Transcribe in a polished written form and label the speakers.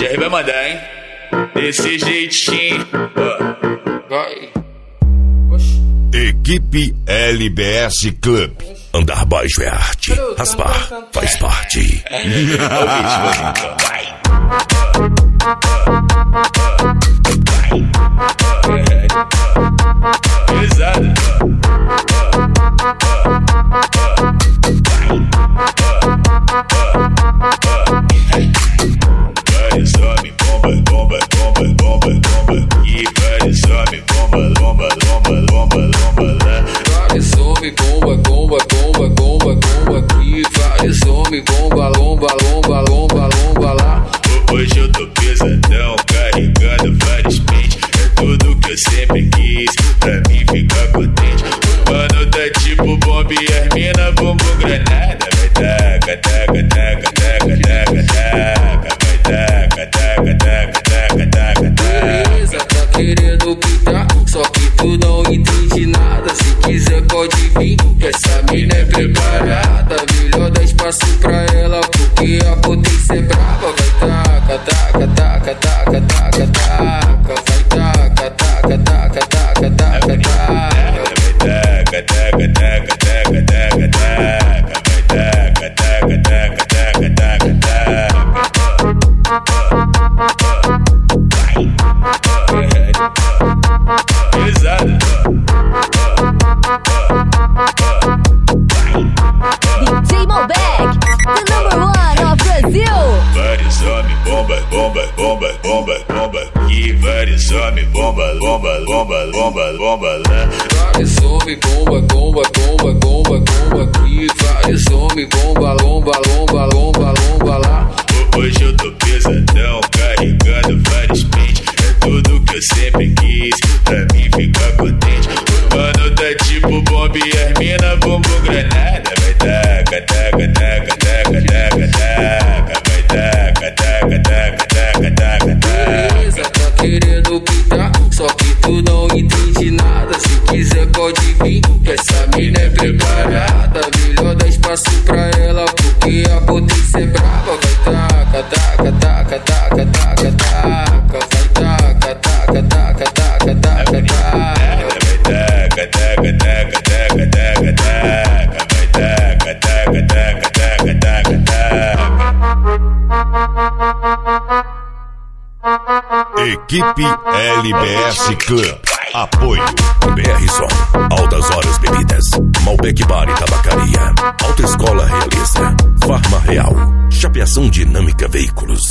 Speaker 1: Jerry vai mandar, hein? Desse jeitinho. Vai.
Speaker 2: Equipe LBS Club. Andar baixo é arte, raspar faz parte.
Speaker 1: Vai. Pesado. Vários homens, bomba, bomba, bomba, bomba, bomba. E vários homens, bomba, bomba, bomba, bomba, bomba lá.
Speaker 3: Vários homens, bomba, bomba, bomba, bomba, bomba. E vários homens, bomba, lomba, lomba, lomba, lomba lá.
Speaker 1: Hoje eu tô pesadão, carregando vários pentes. É tudo que eu sempre quis, pra mim ficar contente. Mano, tá tipo bomba e as mina bumbum granada. Vai taca, taca, taca, taca, taca, taca. Vai taca, taca, taca, taca, taca, taca.
Speaker 3: Beleza, tá querendo pintar, só que tu não entende nada. Se quiser pode vir, que essa mina é preparada. Melhor dar espaço pra ela, porque a potência é brava. Vai taca, taca, taca, taca, taca, taca. Vai taca, taca, taca, taca, taca, taca.
Speaker 1: Taca, taca, taca, taca, taca, taca. Vai taca, taca, taca, taca, taca, taca. Pesado.
Speaker 4: DJ Malbec, the number one of Brazil.
Speaker 1: Vários homens, bomba, bomba, bomba, bomba, bomba. E vários homens, bomba, bomba, bomba, bomba, bomba lá.
Speaker 3: Vários homens, bomba, bomba, bomba, bomba, bomba. E vários homens, bomba, lomba, lomba, lomba, lomba lá.
Speaker 1: Hoje eu tô pesadão, carregando vários pentes. É tudo que eu sempre quis, pra mim ficar contente. Mano, tá tipo bomba e as mina bumbum granada. Vai taca, taca, taca, taca, taca, taca. Vai taca, taca, taca, taca, taca, taca.
Speaker 3: Beleza, tá querendo pintar, só que tu não entende nada. Se quiser pode vir, que essa mina é preparada. Melhor dar espaço pra ela, porque a potência é brava. Vai taca, taca, taca, taca, taca, taca. Vai taca, taca, taca, taca, taca, taca.
Speaker 1: Vai taca, taca, taca, taca, taca, taca. Vai taca, taca, taca, taca, taca, taca.
Speaker 2: Equipe LBS Club. Apoio BR Som, Altas Horas Bebidas, Malbec Bar e Tabacaria, Autoescola Realiza, Farma Real, Chapeação Dinâmica Veículos.